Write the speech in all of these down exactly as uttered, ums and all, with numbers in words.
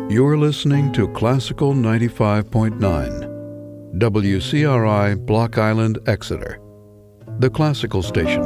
You're listening to Classical ninety-five point nine, W C R I, Block Island, Exeter, the classical station.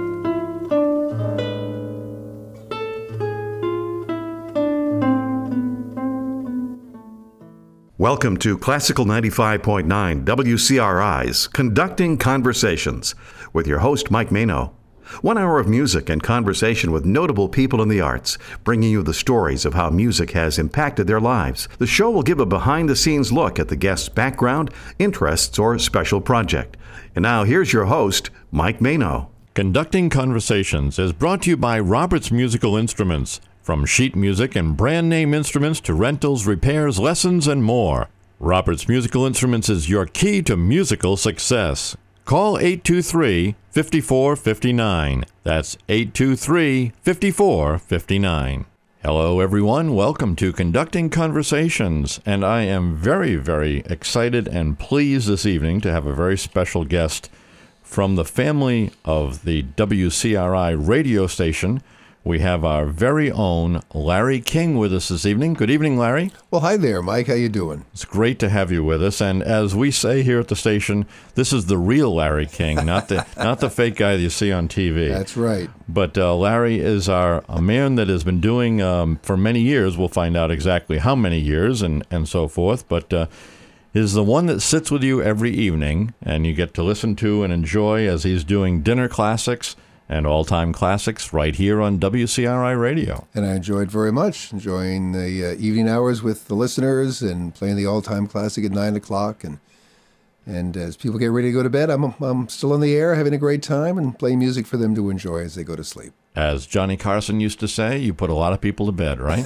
Welcome to Classical ninety-five point nine, W C R I's Conducting Conversations, with your host, Mike Mano. One hour of music and conversation with notable people in the arts, bringing you the stories of how music has impacted their lives. The show will give a behind-the-scenes look at the guest's background, interests, or special project. And now, here's your host, Mike Mano. Conducting Conversations is brought to you by Roberts Musical Instruments. From sheet music and brand name instruments to rentals, repairs, lessons, and more. Roberts Musical Instruments is your key to musical success. Call eight two three, five four five nine. That's eight two three, five four five nine. Hello, everyone. Welcome to Conducting Conversations. And I am very, very excited and pleased this evening to have a very special guest from the family of the W C R I radio station. We have our very own Larry King with us this evening. Good evening, Larry. Well, hi there, Mike. How you doing? It's great to have you with us. And as we say here at the station, this is the real Larry King, not the not the fake guy that you see on T V. That's right. But uh, Larry is our a man that has been doing um, for many years. We'll find out exactly how many years and, and so forth. But uh, is the one that sits with you every evening and you get to listen to and enjoy as he's doing dinner classics and all-time classics right here on W C R I Radio. And I enjoyed very much, enjoying the uh, evening hours with the listeners and playing the all-time classic at nine o'clock. And and as people get ready to go to bed, I'm, I'm still on the air, having a great time, and playing music for them to enjoy as they go to sleep. As Johnny Carson used to say, you put a lot of people to bed, right?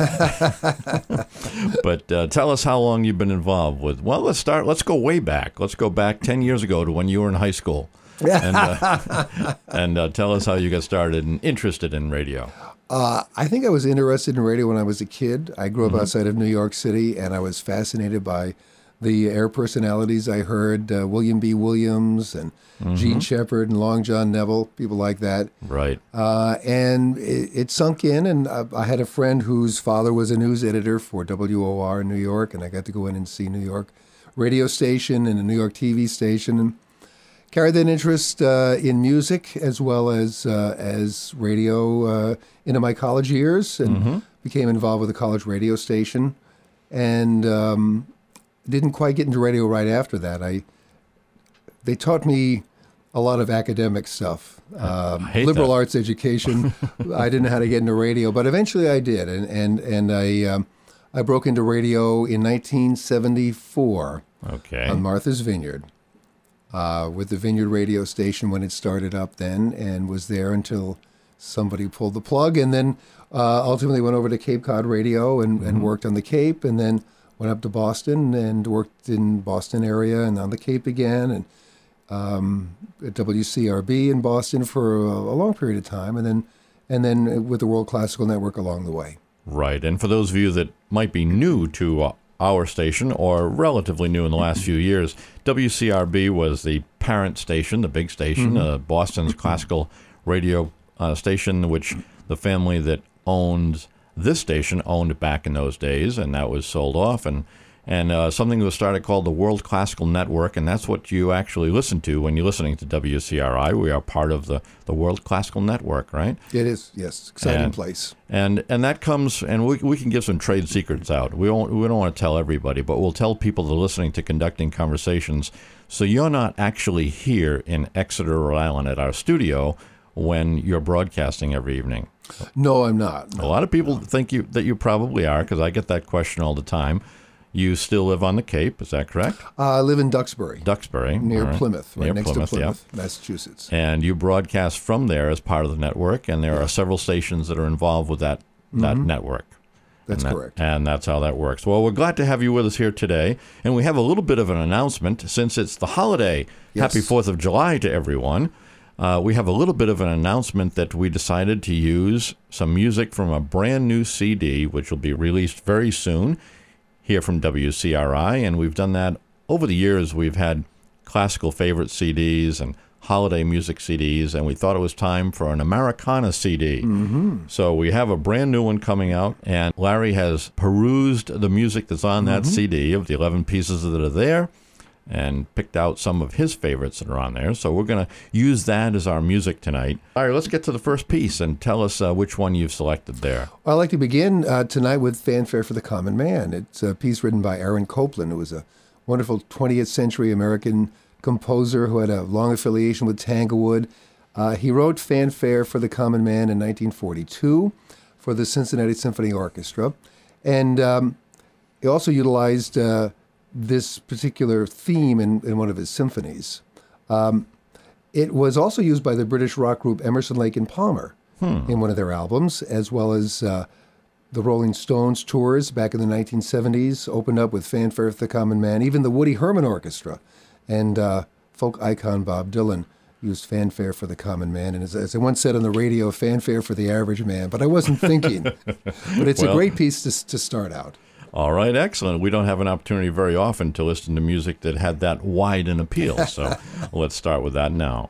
But uh, tell us how long you've been involved with, well, let's start, let's go way back. Let's go back ten years ago to when you were in high school. and uh, and uh, tell us how you got started and interested in radio. Uh, I think I was interested in radio when I was a kid. I grew up Mm-hmm. outside of New York City, and I was fascinated by the air personalities. I heard uh, William B. Williams and mm-hmm. Gene Shepard and Long John Neville, people like that. Right. Uh, and it, it sunk in, and I, I had a friend whose father was a news editor for W O R in New York, and I got to go in and see New York radio station and a New York T V station, and carried that interest uh, in music as well as uh, as radio uh, into my college years, and mm-hmm. became involved with a college radio station, and um, didn't quite get into radio right after that. I they taught me a lot of academic stuff, um, liberal that. arts education. I didn't know how to get into radio, but eventually I did, and and and I um, I broke into radio in nineteen seventy-four. Okay. On Martha's Vineyard. Uh, with the Vineyard radio station when it started up then, and was there until somebody pulled the plug, and then uh, ultimately went over to Cape Cod Radio and, mm-hmm. and worked on the Cape, and then went up to Boston and worked in Boston area and on the Cape again, and um, at W C R B in Boston for a, a long period of time, and then and then with the World Classical Network along the way. Right, and for those of you that might be new to uh, our station, or relatively new in the last few years, W C R B was the parent station, the big station, mm-hmm. uh, Boston's classical radio uh, station, which the family that owned this station owned back in those days, and that was sold off, and and uh, something was started called the World Classical Network, and that's what you actually listen to when you're listening to W C R I. We are part of the, the World Classical Network, right? It is, yes, exciting and, place. And and that comes, and we we can give some trade secrets out. We don't we don't want to tell everybody, but we'll tell people that are listening to Conducting Conversations. So you're not actually here in Exeter, Rhode Island, at our studio when you're broadcasting every evening. No, I'm not. No, a lot of people no. think you that you probably are, because I get that question all the time. You still live on the Cape, is that correct? Uh, I live in Duxbury. Duxbury. Near right. Plymouth, right Near next Plymouth, to Plymouth, yeah. Massachusetts. And you broadcast from there as part of the network, and there are several stations that are involved with that, that mm-hmm. network. That's and that, correct. And that's how that works. Well, we're glad to have you with us here today, and we have a little bit of an announcement since it's the holiday. Yes. Happy fourth of July to everyone. Uh, we have a little bit of an announcement that we decided to use some music from a brand new C D, which will be released very soon here from W C R I, and we've done that over the years. We've had classical favorite C Ds and holiday music C Ds, and we thought it was time for an Americana C D. Mm-hmm. So we have a brand new one coming out, and Larry has perused the music that's on that Mm-hmm. C D of the eleven pieces that are there and picked out some of his favorites that are on there. So we're going to use that as our music tonight. All right, let's get to the first piece and tell us uh, which one you've selected there. I'd like to begin uh, tonight with Fanfare for the Common Man. It's a piece written by Aaron Copland, who was a wonderful twentieth century American composer who had a long affiliation with Tanglewood. Uh, he wrote Fanfare for the Common Man in nineteen forty-two for the Cincinnati Symphony Orchestra. And um, he also utilized uh, this particular theme in, in one of his symphonies. Um, it was also used by the British rock group Emerson, Lake and Palmer hmm. in one of their albums, as well as uh, the Rolling Stones tours back in the nineteen seventies opened up with Fanfare for the Common Man. Even the Woody Herman Orchestra and uh, folk icon Bob Dylan used Fanfare for the Common Man. And as, as I once said on the radio, Fanfare for the Average Man. But I wasn't thinking. But it's well, a great piece to, to start out. All right, excellent. We don't have an opportunity very often to listen to music that had that wide an appeal. So let's start with that now.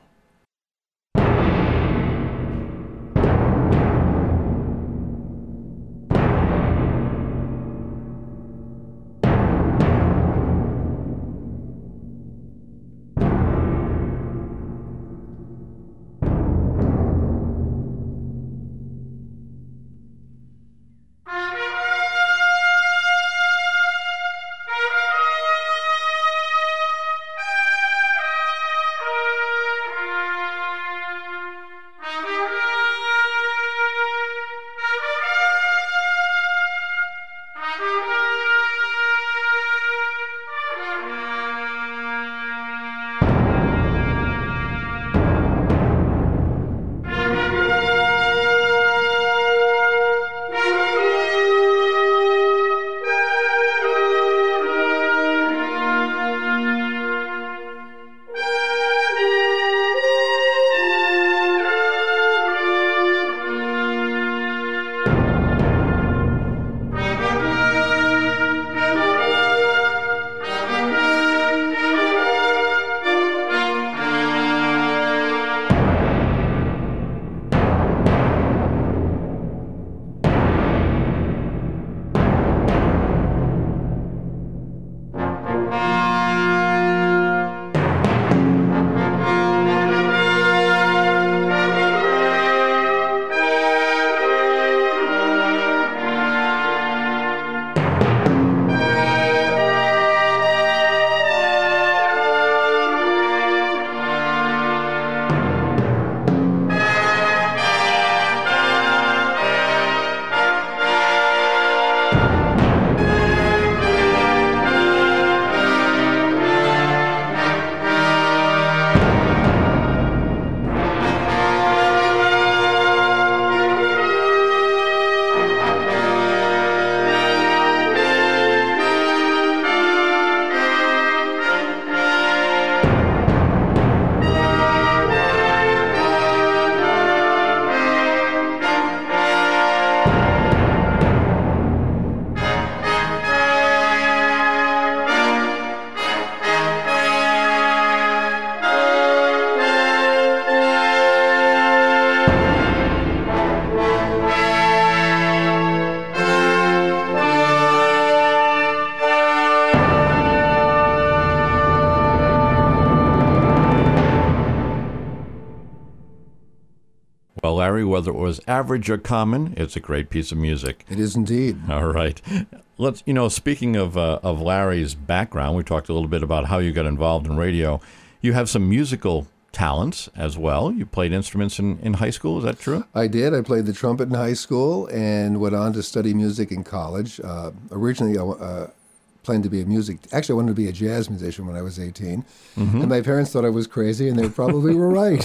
Well, Larry, whether it was average or common, it's a great piece of music. It is indeed. All right. Let's, you know, speaking of uh, of Larry's background, we talked a little bit about how you got involved in radio. You have some musical talents as well. You played instruments in, in high school, is that true? I did. I played the trumpet in high school and went on to study music in college. Uh, originally, I uh, planned to be a music... Actually, I wanted to be a jazz musician when I was eighteen. Mm-hmm. And my parents thought I was crazy, and they probably were right.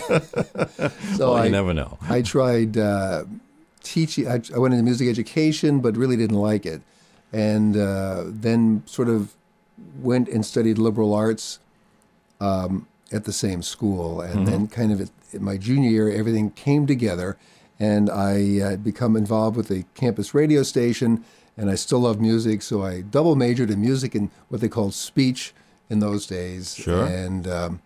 So well, you I, never know. I tried uh, teaching... I, I went into music education, but really didn't like it. And uh, then sort of went and studied liberal arts um, at the same school. And mm-hmm. then kind of at, at my junior year, everything came together, and I uh, become involved with the campus radio station, and I still love music, so I double majored in music and what they called speech in those days. Sure. And um,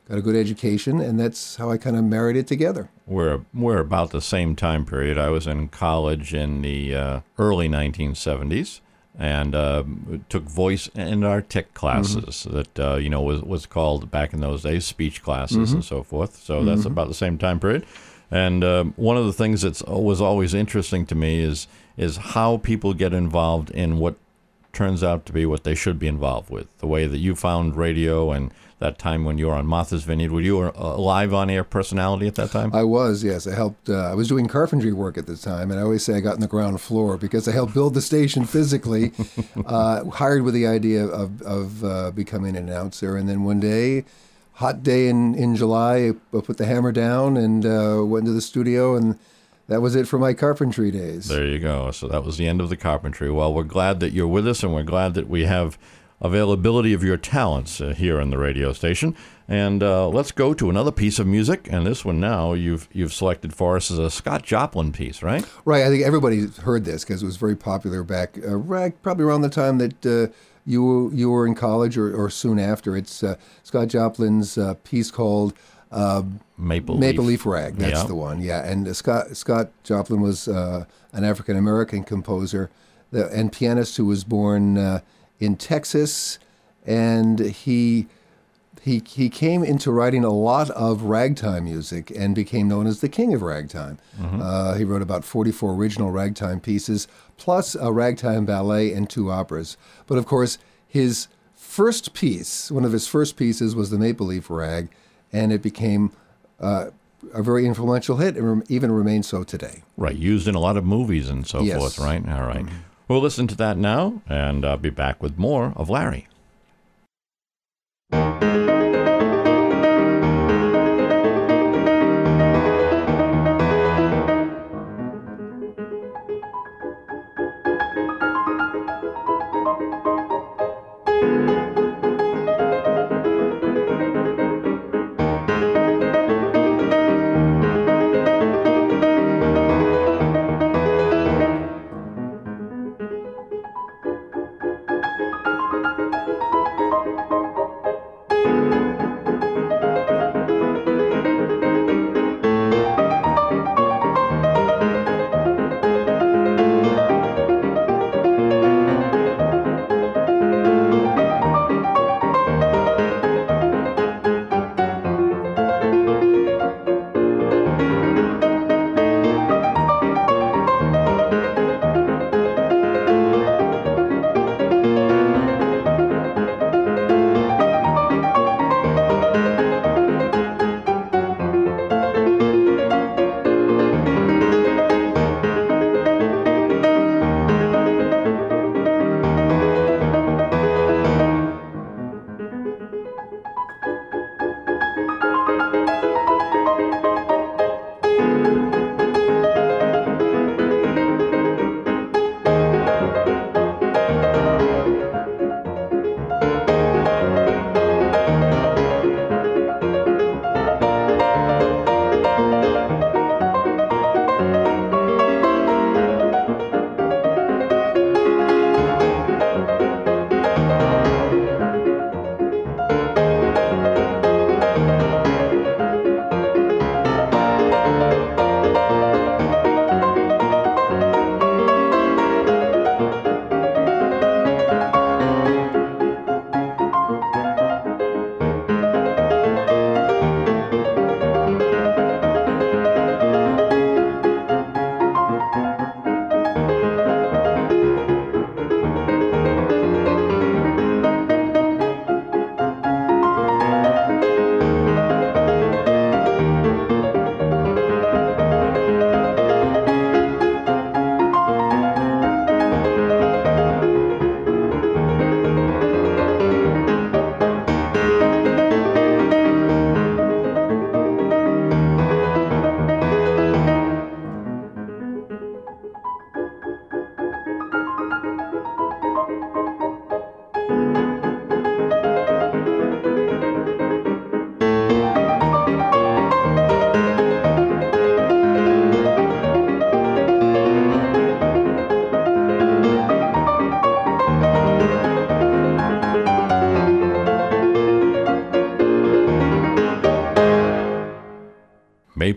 got a good education, and that's how I kind of married it together. We're we're about the same time period. I was in college in the uh, early nineteen seventies, and uh, took voice and artic classes mm-hmm. that uh, you know was was called back in those days speech classes mm-hmm. and so forth. So that's mm-hmm. about the same time period. And uh, one of the things that was always interesting to me is is how people get involved in what turns out to be what they should be involved with. The way that you found radio and that time when you were on Martha's Vineyard. Were you a live on-air personality at that time? I was, yes. I helped. Uh, I was doing carpentry work at the time, and I always say I got on the ground floor because I helped build the station physically, uh, hired with the idea of, of uh, becoming an announcer. And then one day, hot day in, in July, I put the hammer down and uh, went to the studio, and that was it for my carpentry days. There you go. So that was the end of the carpentry. Well, we're glad that you're with us, and we're glad that we have availability of your talents uh, here on the radio station. And uh, let's go to another piece of music. And this one now you've you've selected for us is a Scott Joplin piece, right? Right. I think everybody's heard this because it was very popular back uh, right, probably around the time that uh, you were, you were in college or, or soon after. It's uh, Scott Joplin's uh, piece called uh, Maple Leaf. Maple Leaf Rag. That's yeah. the one. Yeah. And uh, Scott Scott Joplin was uh, an African American composer the, and pianist who was born Uh, in Texas, and he he he came into writing a lot of ragtime music and became known as the king of ragtime. Mm-hmm. Uh, he wrote about forty-four original ragtime pieces, plus a ragtime ballet and two operas. But of course, his first piece, one of his first pieces, was the Maple Leaf Rag, and it became uh, a very influential hit, and rem- even remains so today. Right, used in a lot of movies and so yes. forth, right? All right. Mm-hmm. We'll listen to that now, and I'll be back with more of Larry.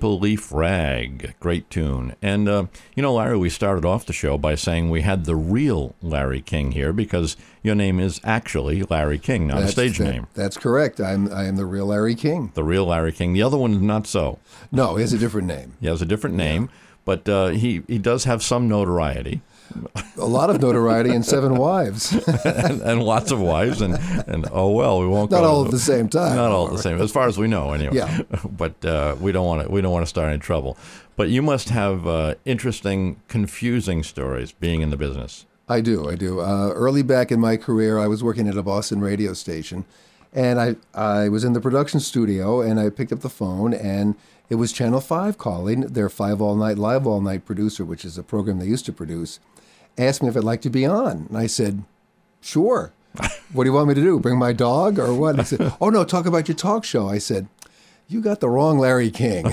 Maple Leaf Rag. Great tune. And, uh, you know, Larry, we started off the show by saying we had the real Larry King here because your name is actually Larry King, not that's, a stage that, name. That's correct. I'm I am the real Larry King. The real Larry King. The other one is not so. No, he has a different name. He has a different name, yeah. but uh, he, he does have some notoriety. A lot of notoriety and seven wives. and, and lots of wives. And, and oh, well, we won't Not go all to, at the same time. Not all at the same, as far as we know, anyway. Yeah. But uh, we don't want to. We don't want to start any trouble. But you must have uh, interesting, confusing stories being in the business. I do. I do. Uh, early back in my career, I was working at a Boston radio station, and I I was in the production studio, and I picked up the phone, and it was Channel five calling. Their Five All Night, Live All Night producer, which is a program they used to produce, asked me if I'd like to be on. And I said, sure. What do you want me to do? Bring my dog or what? He said, oh, no, talk about your talk show. I said, you got the wrong Larry King.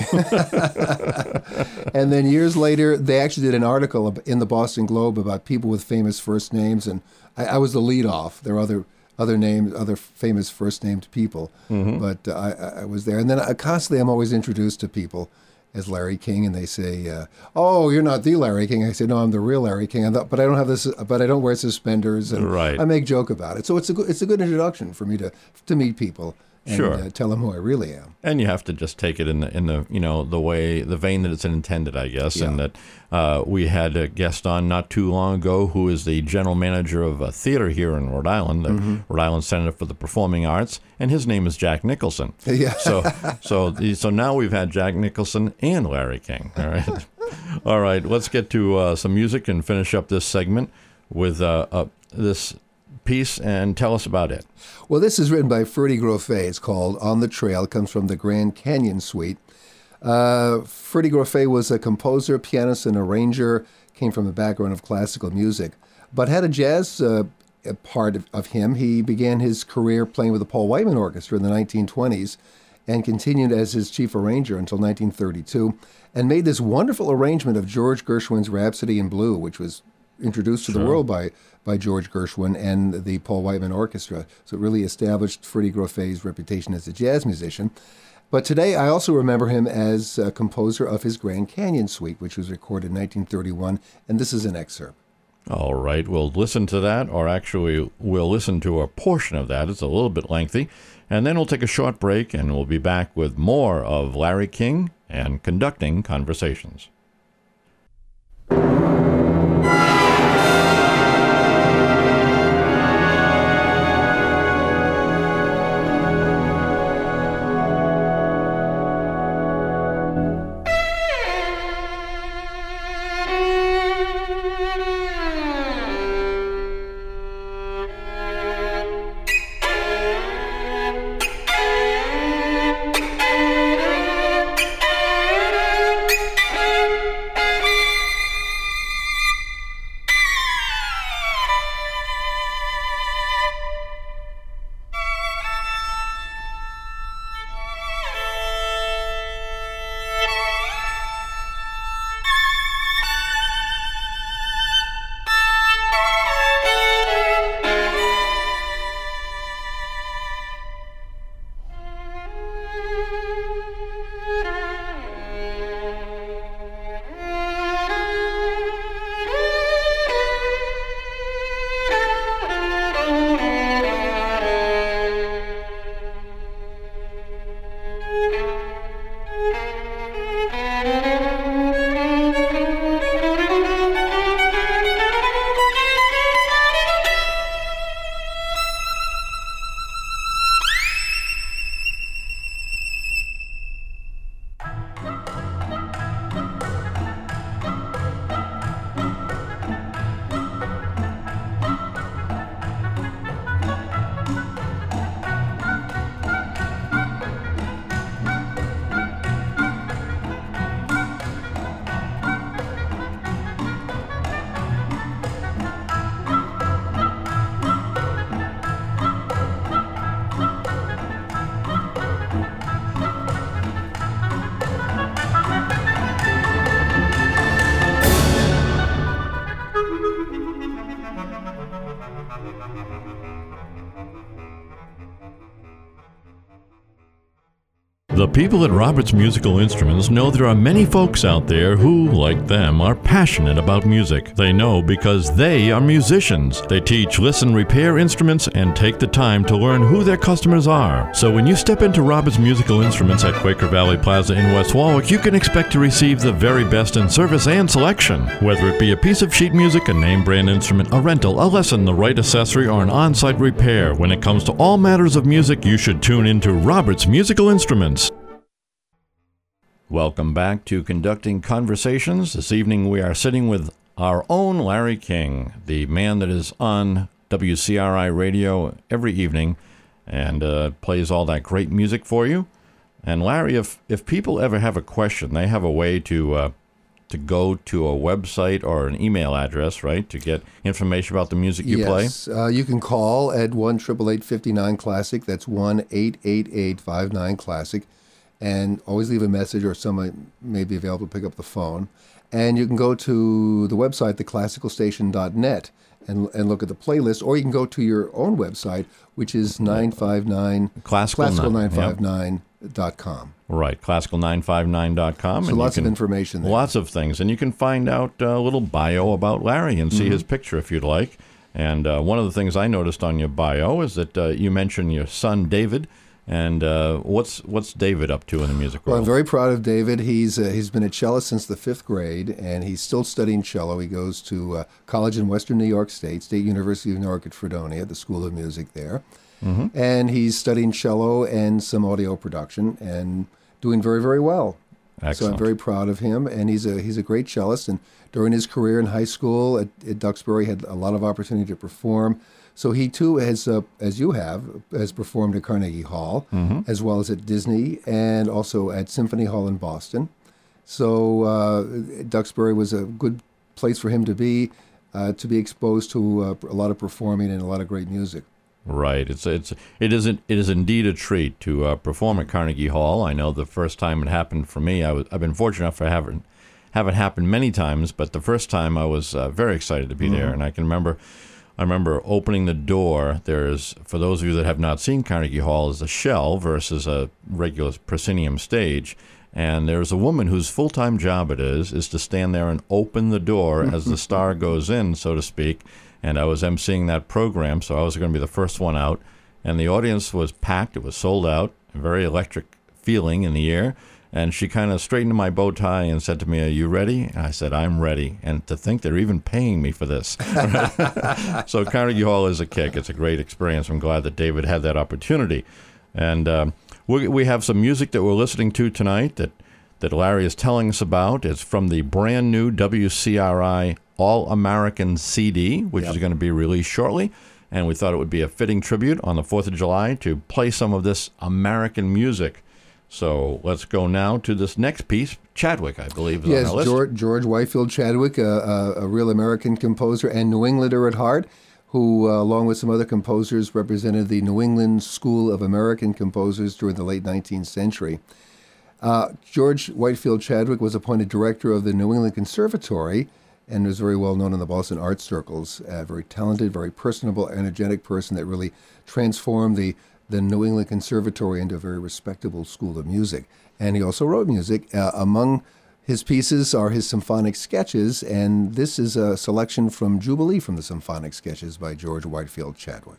And then years later, they actually did an article in the Boston Globe about people with famous first names. And I, I was the lead off. There are other other names, other famous first named people. Mm-hmm. But uh, I, I was there. And then I, constantly I'm always introduced to people as Larry King, and they say, uh, "Oh, you're not the Larry King." I say, "No, I'm the real Larry King." I thought, but I don't have this. But I don't wear suspenders, and right. I make joke about it. So it's a good, it's a good introduction for me to to meet people and sure. uh, tell them who I really am. And you have to just take it in the in the you know the way the vein that it's intended, I guess. Yeah. And that uh, we had a guest on not too long ago who is the general manager of a theater here in Rhode Island, the mm-hmm. Rhode Island Center for the Performing Arts, and his name is Jack Nicholson. Yeah. So so so now we've had Jack Nicholson and Larry King. All right. All right. Let's get to uh, some music and finish up this segment with uh, uh, this piece and tell us about it. Well, this is written by Freddie Groffet. It's called On the Trail. It comes from the Grand Canyon Suite. Uh, Freddie Groffet was a composer, pianist, and arranger, came from a background of classical music, but had a jazz uh, part of, of him. He began his career playing with the Paul Whiteman Orchestra in the nineteen twenties and continued as his chief arranger until nineteen thirty-two, and made this wonderful arrangement of George Gershwin's Rhapsody in Blue, which was introduced to sure. the world by, by George Gershwin and the Paul Whiteman Orchestra. So it really established Freddie Groffet's reputation as a jazz musician. But today I also remember him as a composer of his Grand Canyon Suite, which was recorded in nineteen thirty-one, and this is an excerpt. All right, we'll listen to that, or actually we'll listen to a portion of that. It's a little bit lengthy. And then we'll take a short break, and we'll be back with more of Larry King and Conducting Conversations. The people at Roberts Musical Instruments know there are many folks out there who, like them, are passionate about music. They know because they are musicians. They teach, listen, repair instruments, and take the time to learn who their customers are. So when you step into Roberts Musical Instruments at Quaker Valley Plaza in West Warwick, you can expect to receive the very best in service and selection. Whether it be a piece of sheet music, a name brand instrument, a rental, a lesson, the right accessory, or an on-site repair, when it comes to all matters of music, you should tune into Roberts Musical Instruments. Welcome back to Conducting Conversations. This evening we are sitting with our own Larry King, the man that is on W C R I radio every evening and uh, plays all that great music for you. And Larry, if, if people ever have a question, they have a way to uh, to go to a website or an email address, right, to get information about the music you play? Yes, uh, you can call at one eight eight eight, five nine, classic. That's one eight eight eight, five nine, classic. And always leave a message, or someone may be available to pick up the phone. And you can go to the website, the classical station dot net, and and look at the playlist, or you can go to your own website, which is nine five nine classical nine five nine dot com. Right, classical nine five nine dot com. So and lots can, of information there. Lots of things. And you can find out a little bio about Larry and see mm-hmm. his picture if you'd like. And uh, one of the things I noticed on your bio is that uh, you mentioned your son, David. And uh, what's what's David up to in the music world? Well, I'm very proud of David. He's uh, he's been a cellist since the fifth grade, and he's still studying cello. He goes to uh, college in Western New York State, State University of New York at Fredonia, the School of Music there. Mm-hmm. And he's studying cello and some audio production, and doing very, very well. Excellent. So I'm very proud of him, and he's a he's a great cellist. And during his career in high school at, at Duxbury, had a lot of opportunity to perform. So he, too, has, uh, as you have, has performed at Carnegie Hall, mm-hmm. as well as at Disney, and also at Symphony Hall in Boston. So uh, Duxbury was a good place for him to be, uh, to be exposed to uh, a lot of performing and a lot of great music. Right. It's it's it is it is indeed a treat to uh, perform at Carnegie Hall. I know the first time it happened for me, I was I've been fortunate enough to have it have it happen many times, but the first time I was uh, very excited to be mm-hmm. there, and I can remember. I remember opening the door. There's, for those of you that have not seen Carnegie Hall, is a shell versus a regular proscenium stage. And there's a woman whose full-time job it is, is to stand there and open the door as the star goes in, so to speak. And I was emceeing that program, so I was going to be the first one out. And the audience was packed. It was sold out, a very electric feeling in the air. And she kind of straightened my bow tie and said to me, "Are you ready?" And I said, "I'm ready." And to think they're even paying me for this. So Carnegie Hall is a kick. It's a great experience. I'm glad that David had that opportunity. And um, we, we have some music that we're listening to tonight that, that Larry is telling us about. It's from the brand new W C R I All-American C D, which yep. is going to be released shortly. And we thought it would be a fitting tribute on the fourth of July to play some of this American music. So let's go now to this next piece. Chadwick, I believe, is yes, on our list. George, George Whitefield Chadwick, a, a, a real American composer and New Englander at heart, who, uh, along with some other composers, represented the New England School of American Composers during the late nineteenth century. Uh, George Whitefield Chadwick was appointed director of the New England Conservatory and was very well known in the Boston art circles. A very talented, very personable, energetic person that really transformed the the New England Conservatory into a very respectable school of music. And he also wrote music. Uh, among his pieces are his symphonic sketches, and this is a selection from Jubilee from the Symphonic Sketches by George Whitefield Chadwick.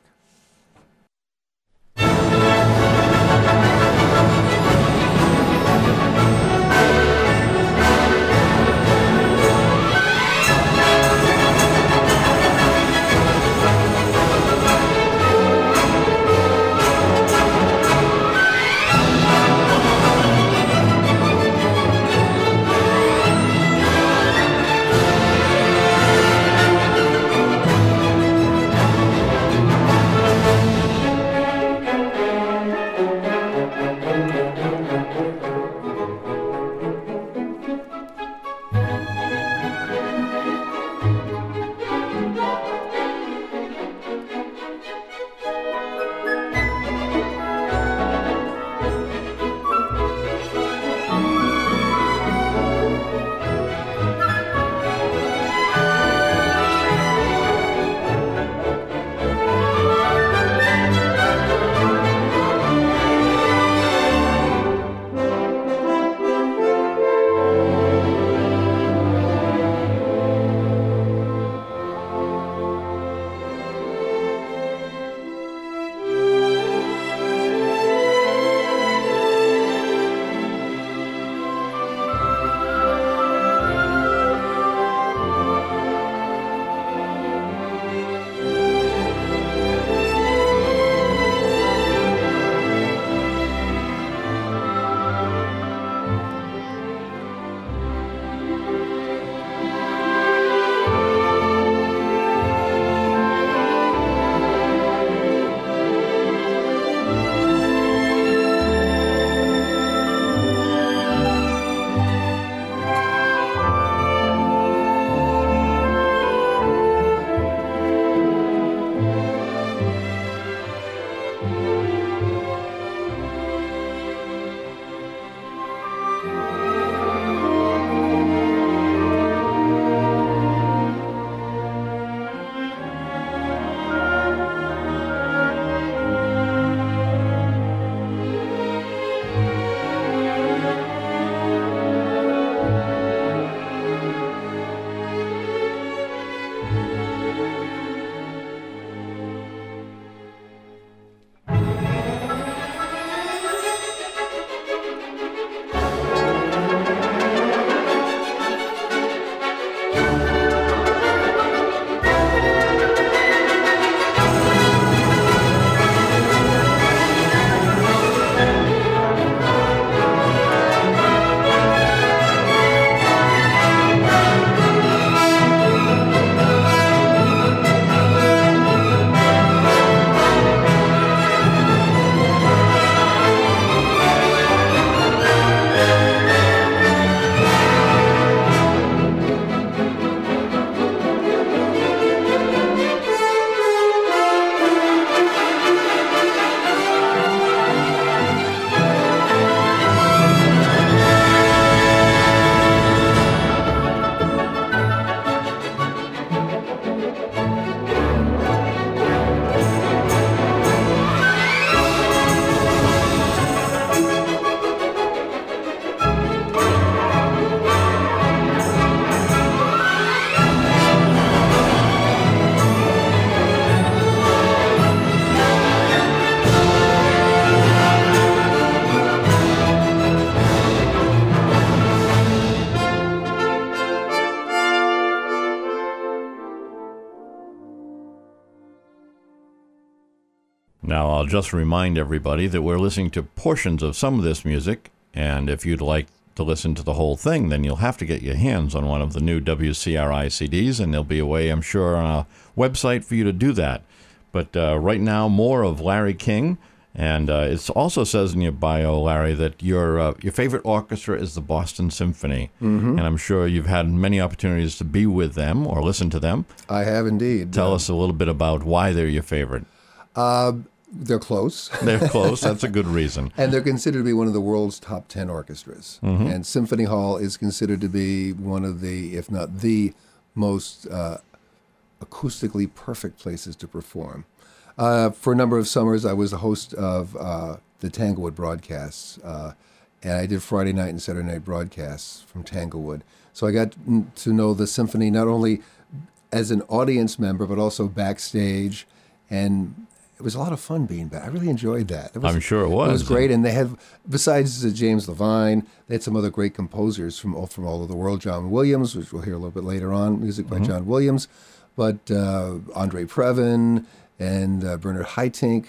Now, I'll just remind everybody that we're listening to portions of some of this music, and if you'd like to listen to the whole thing, then you'll have to get your hands on one of the new W C R I C Ds, and there'll be a way, I'm sure, on our website for you to do that. But uh, right now, more of Larry King. And uh, it also says in your bio, Larry, that your uh, your favorite orchestra is the Boston Symphony. Mm-hmm. And I'm sure you've had many opportunities to be with them or listen to them. I have indeed. Tell uh, us a little bit about why they're your favorite. Uh, they're close. They're close. That's a good reason. And they're considered to be one of the world's top ten orchestras. Mm-hmm. And Symphony Hall is considered to be one of the, if not the most uh, acoustically perfect places to perform. Uh, for a number of summers, I was the host of uh, the Tanglewood broadcasts, uh, and I did Friday night and Saturday night broadcasts from Tanglewood. So I got to know the symphony not only as an audience member, but also backstage, and it was a lot of fun being back. I really enjoyed that. It was, I'm sure it was. It was great, and they had, besides uh, James Levine, they had some other great composers from all, from all over the world. John Williams, which we'll hear a little bit later on, music by mm-hmm. John Williams, but uh, Andre Previn, and uh, Bernard Haitink.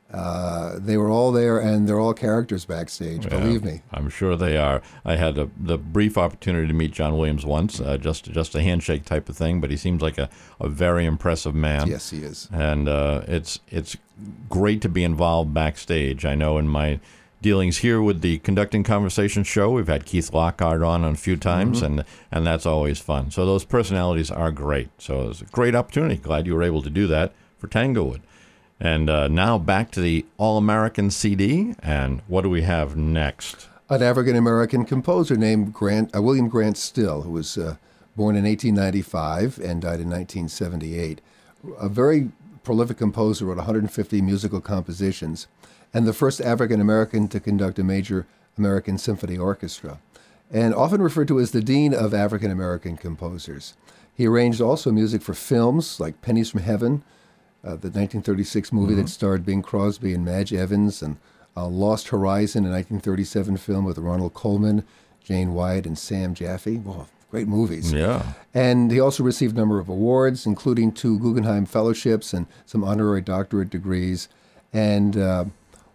Uh, they were all there, and they're all characters backstage, yeah, believe me. I'm sure they are. I had a, the brief opportunity to meet John Williams once, uh, just just a handshake type of thing, but he seems like a, a very impressive man. Yes, he is. And uh, it's it's great to be involved backstage. I know in my dealings here with the Conducting Conversation show, we've had Keith Lockhart on a few times, mm-hmm. and, and that's always fun. So those personalities are great. So it's a great opportunity. Glad you were able to do that for Tanglewood. And uh, now back to the All-American C D, and what do we have next? An African-American composer named Grant, uh, William Grant Still, who was uh, born in eighteen ninety-five and died in nineteen seventy-eight. A very prolific composer, wrote one hundred fifty musical compositions, and the first African-American to conduct a major American symphony orchestra, and often referred to as the Dean of African-American composers. He arranged also music for films like Pennies from Heaven, Uh, the nineteen thirty-six movie mm-hmm. that starred Bing Crosby and Madge Evans, and uh, Lost Horizon, a nineteen thirty-seven film with Ronald Colman, Jane Wyatt, and Sam Jaffe. Well, great movies. Yeah. And he also received a number of awards, including two Guggenheim Fellowships and some honorary doctorate degrees, and uh,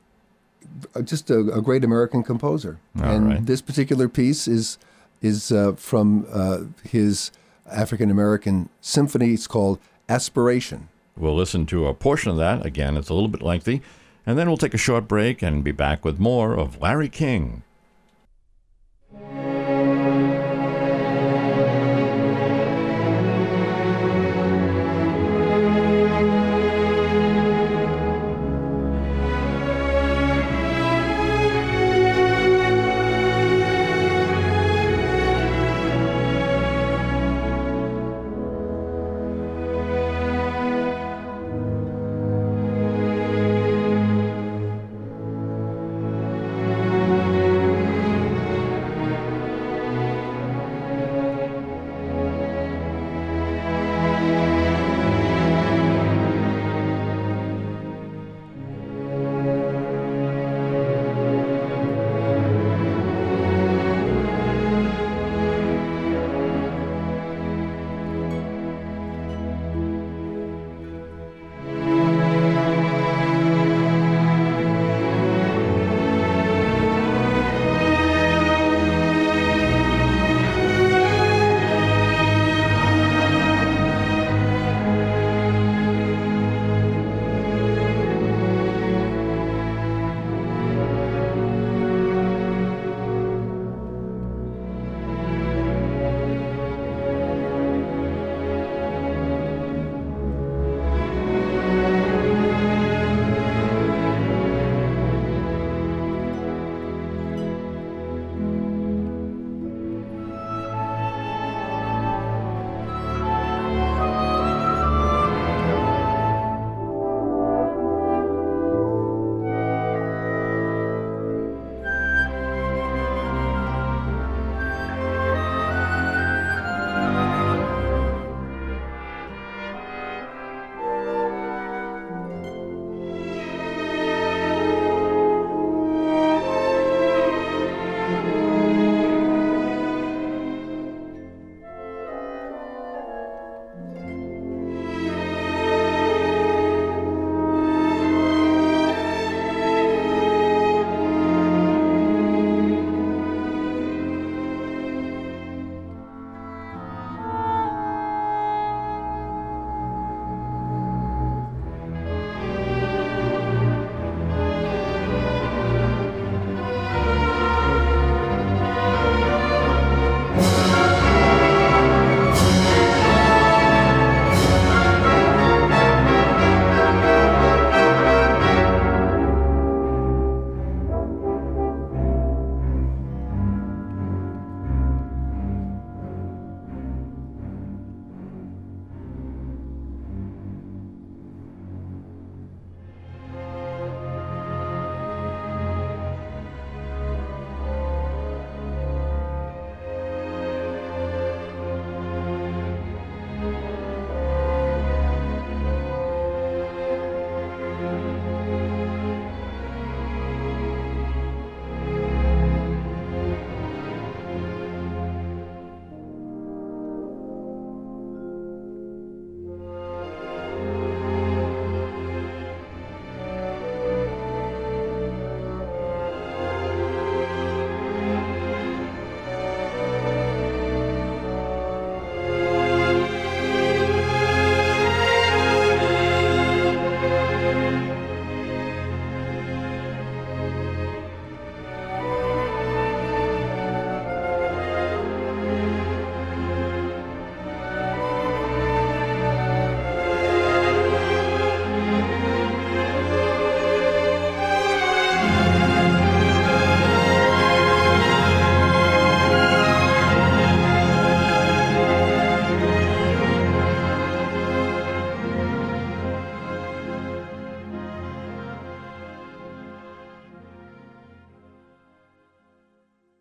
just a, a great American composer. All and right. This particular piece is is uh, from uh, his African-American symphony. It's called Aspiration. We'll listen to a portion of that. Again, it's a little bit lengthy. And then we'll take a short break and be back with more of Larry King.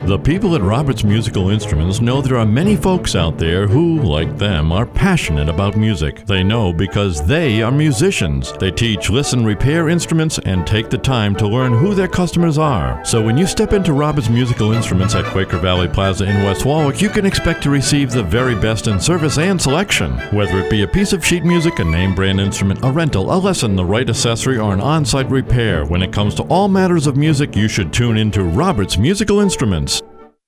The people at Roberts Musical Instruments know there are many folks out there who, like them, are passionate about music. They know because they are musicians. They teach, listen, repair instruments, and take the time to learn who their customers are. So when you step into Roberts Musical Instruments at Quaker Valley Plaza in West Warwick, you can expect to receive the very best in service and selection. Whether it be a piece of sheet music, a name brand instrument, a rental, a lesson, the right accessory, or an on-site repair, when it comes to all matters of music, you should tune into Roberts Musical Instruments.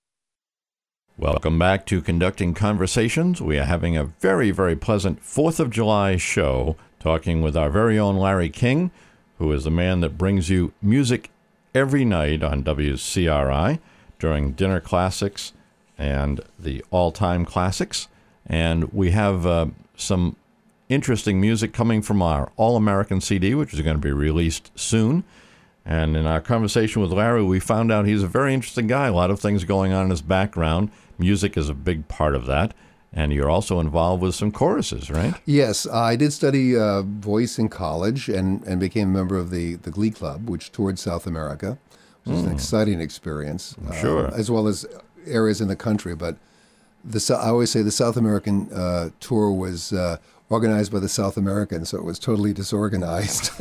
Welcome back to Conducting Conversations. We are having a very, very pleasant fourth of July show, talking with our very own Larry King, who is the man that brings you music every night on W C R I during Dinner Classics and the All-Time Classics. And we have uh, some interesting music coming from our All-American C D, which is going to be released soon. And in our conversation with Larry, we found out he's a very interesting guy. A lot of things going on in his background. Music is a big part of that. And you're also involved with some choruses, right? Yes, I did study uh, voice in college and, and became a member of the, the Glee Club, which toured South America, which was mm. an exciting experience. Sure. Uh, as well as areas in the country. But the I always say the South American uh, tour was uh, organized by the South Americans, so it was totally disorganized.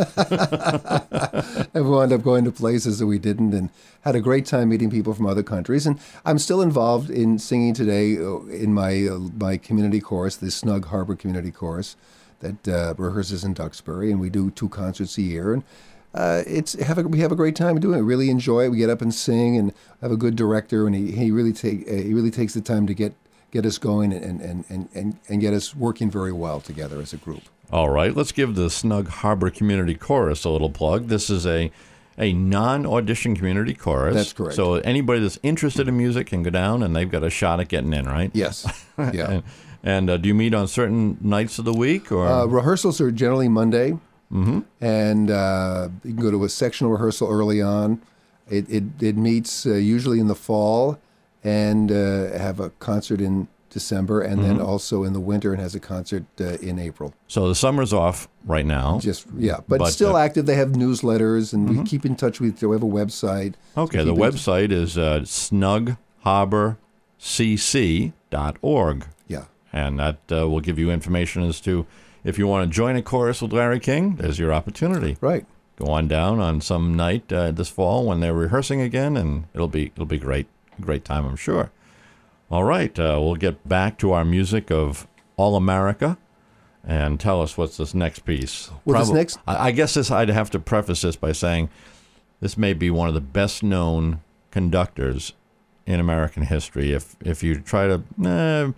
And we wound up going to places that we didn't and had a great time meeting people from other countries. And I'm still involved in singing today in my uh, my community chorus, the Snug Harbor Community Chorus that uh, rehearses in Duxbury, and we do two concerts a year. And uh, it's have a, we have a great time doing it. Really enjoy it. We get up and sing, and have a good director, and he he really take uh, he really takes the time to get get us going and, and, and, and, and get us working very well together as a group. All right, let's give the Snug Harbor Community Chorus a little plug. This is a a non-audition community chorus. That's correct. So anybody that's interested in music can go down, and they've got a shot at getting in, right? Yes. Yeah. and and uh, do you meet on certain nights of the week? Or uh, rehearsals are generally Monday, mm-hmm. and uh, you can go to a sectional rehearsal early on. It, it, it meets uh, usually in the fall, and uh, have a concert in December, and mm-hmm. then also in the winter, and has a concert uh, in April. So the summer's off right now. Just yeah, but, but still uh, active. They have newsletters, and mm-hmm. we keep in touch with. We have a website. Okay, the website is uh, snug harbor c c dot org. Yeah, and that uh, will give you information as to if you want to join a chorus with Larry King. There's your opportunity. Right. Go on down on some night uh, this fall when they're rehearsing again, and it'll be it'll be great. Great time, I'm sure. All right, uh, we'll get back to our music of All America, and tell us what's this next piece. Well, Prob- this next, I, I guess this I'd have to preface this by saying this may be one of the best-known conductors in American history. If if you try to, eh,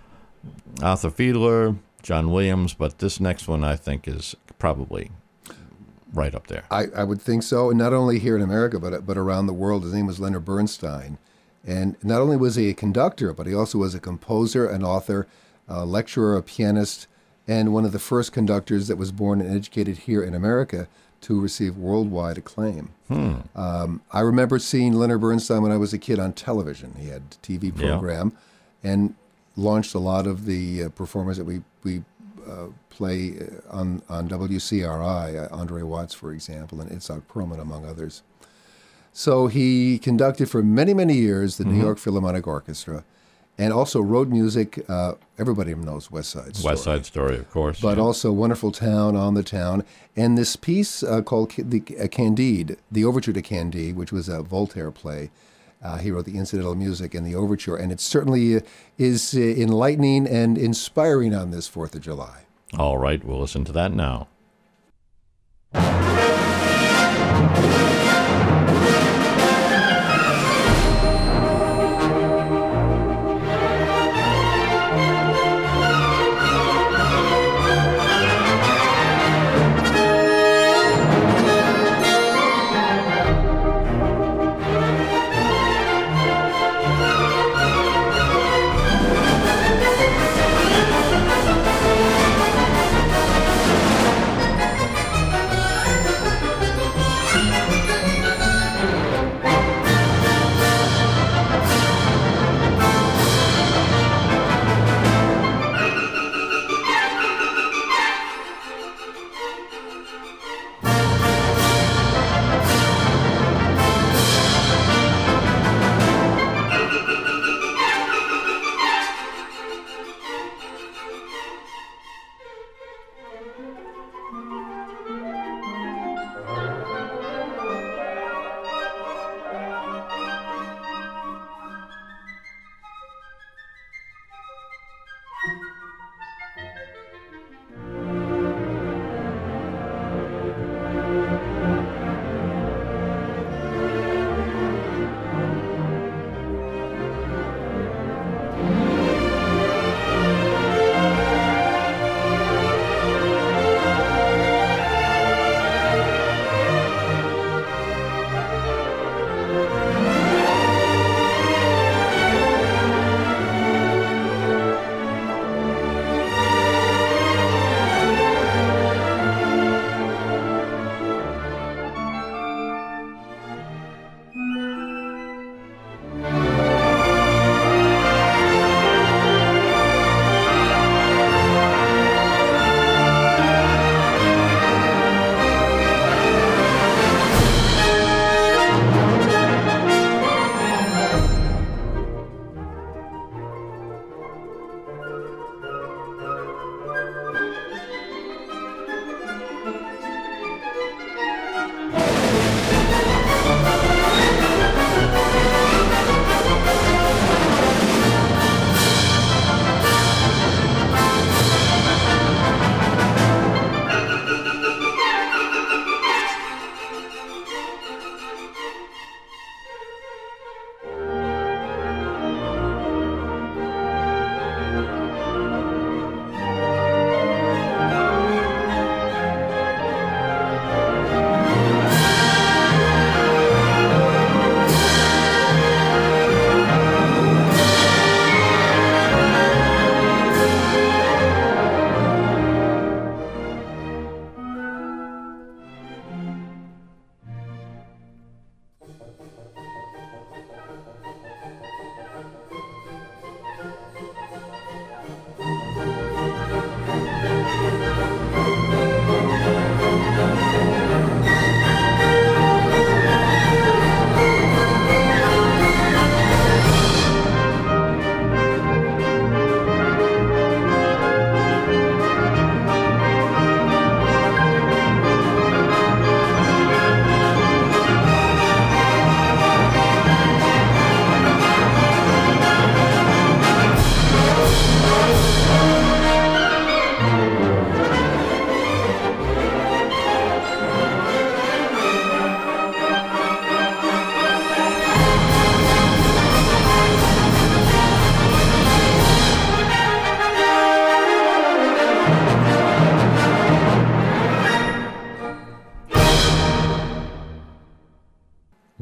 Arthur Fiedler, John Williams, but this next one I think is probably right up there. I, I would think so, and not only here in America, but but around the world. His name was Leonard Bernstein. And not only was he a conductor, but he also was a composer, an author, a lecturer, a pianist, and one of the first conductors that was born and educated here in America to receive worldwide acclaim. Hmm. Um, I remember seeing Leonard Bernstein when I was a kid on television. He had a T V program yeah. and launched a lot of the uh, performers that we, we uh, play on, on W C R I, uh, Andre Watts, for example, and Itzhak Perlman, among others. So he conducted for many, many years the mm-hmm. New York Philharmonic Orchestra, and also wrote music. Uh, everybody knows West Side Story. West Side Story, of course. But yeah. also Wonderful Town, On the Town, and this piece uh, called the uh, Candide, the Overture to Candide, which was a Voltaire play. Uh, he wrote the incidental music and the overture, and it certainly uh, is uh, enlightening and inspiring on this fourth of July. All right, we'll listen to that now.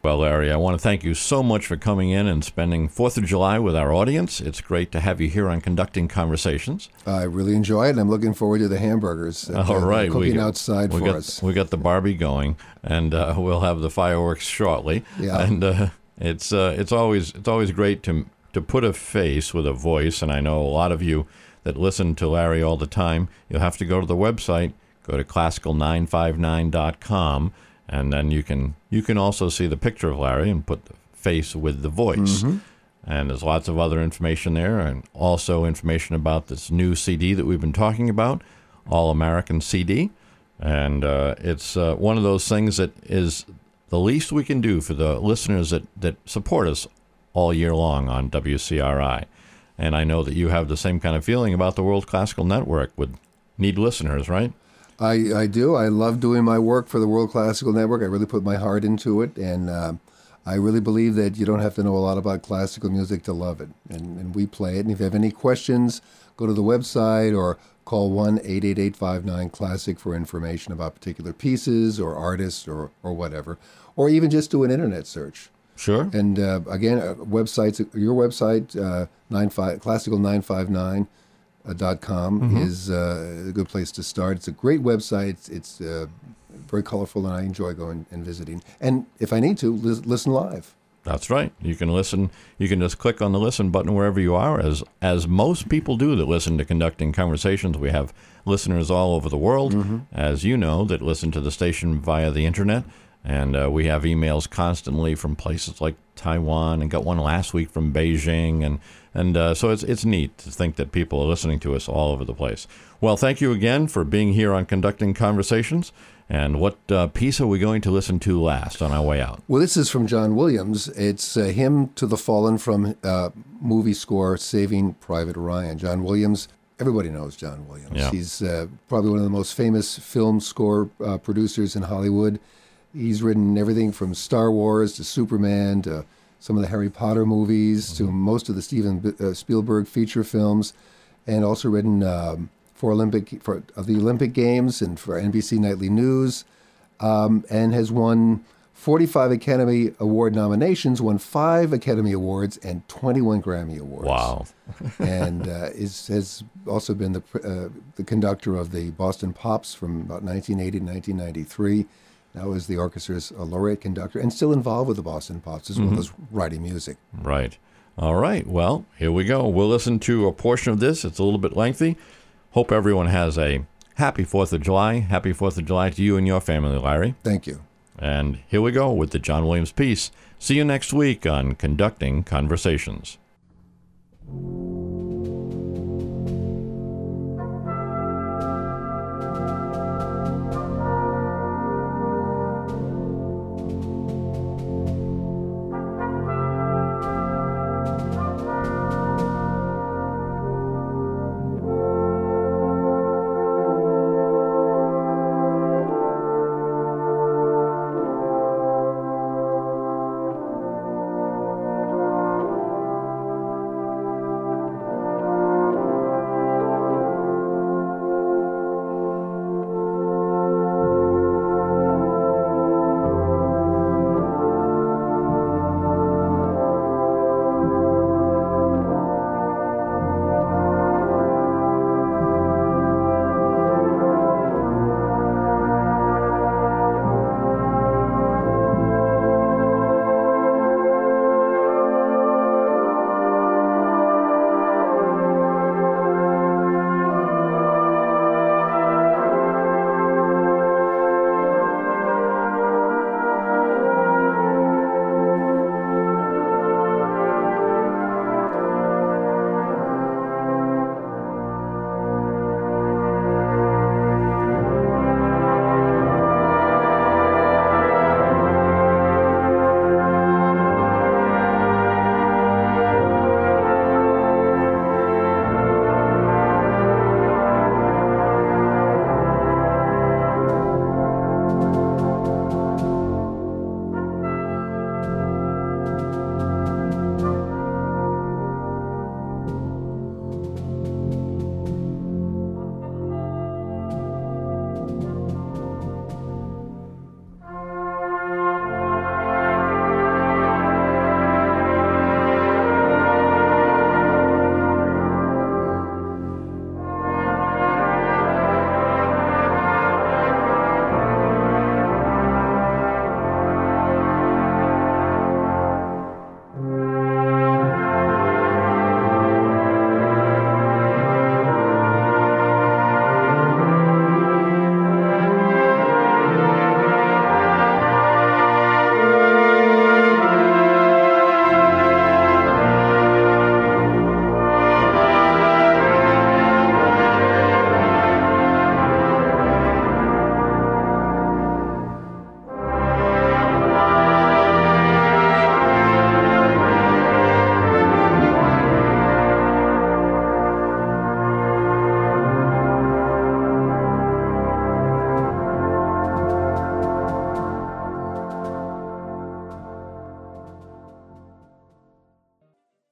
Well, Larry, I want to thank you so much for coming in and spending fourth of July with our audience. It's great to have you here on Conducting Conversations. I really enjoy it, and I'm looking forward to the hamburgers that, All uh, right. cooking we, outside we for got, us. We got the Barbie going, and uh, we'll have the fireworks shortly. Yeah. And uh, it's uh, it's always it's always great to to put a face with a voice, and I know a lot of you that listen to Larry all the time, you'll have to go to the website, go to classical nine five nine dot com, and then you can you can also see the picture of Larry and put the face with the voice. Mm-hmm. And there's lots of other information there, and also information about this new C D that we've been talking about, All American C D. And uh, it's uh, one of those things that is the least we can do for the listeners that, that support us all year long on W C R I. And I know that you have the same kind of feeling about the World Classical Network with need listeners, right? I, I do. I love doing my work for the World Classical Network. I really put my heart into it, and uh, I really believe that you don't have to know a lot about classical music to love it, and, and we play it. And if you have any questions, go to the website or call one eight eight eight five nine classic for information about particular pieces or artists or, or whatever, or even just do an internet search. Sure. And uh, again, uh, websites, your website, uh, nine five, classical nine five nine dot com mm-hmm. is uh, a good place to start. It's a great website. It's, it's uh, very colorful, and I enjoy going and visiting. And if I need to, li- listen live. That's right. You can listen. You can just click on the listen button wherever you are, as as most people do that listen to Conducting Conversations. We have listeners all over the world, mm-hmm. as you know, that listen to the station via the internet. And uh, we have emails constantly from places like Taiwan, and got one last week from Beijing. And, and uh, so it's it's neat to think that people are listening to us all over the place. Well, thank you again for being here on Conducting Conversations. And what uh, piece are we going to listen to last on our way out? Well, this is from John Williams. It's uh, Hymn to the Fallen from uh, movie score Saving Private Ryan. John Williams, everybody knows John Williams. Yeah. He's uh, probably one of the most famous film score uh, producers in Hollywood. He's written everything from Star Wars to Superman to some of the Harry Potter movies mm-hmm. to most of the Steven uh, Spielberg feature films, and also written um, for Olympic for uh, the Olympic Games and for N B C Nightly News, um, and has won forty-five Academy Award nominations, won five Academy Awards, and twenty-one Grammy Awards. Wow! and uh, is has also been the uh, the conductor of the Boston Pops from about nineteen eighty to nineteen ninety-three. Now is the orchestra's uh, laureate conductor, and still involved with the Boston Pops as mm-hmm. well as writing music. Right. All right. Well, here we go. We'll listen to a portion of this. It's a little bit lengthy. Hope everyone has a happy fourth of July. Happy fourth of July to you and your family, Larry. Thank you. And here we go with the John Williams piece. See you next week on Conducting Conversations.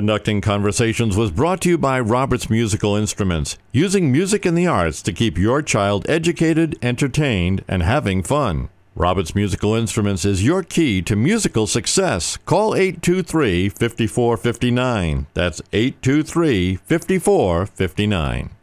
Conducting Conversations was brought to you by Roberts Musical Instruments, using music and the arts to keep your child educated, entertained, and having fun. Roberts Musical Instruments is your key to musical success. Call eight two three, five four five nine. That's eight two three, five four five nine.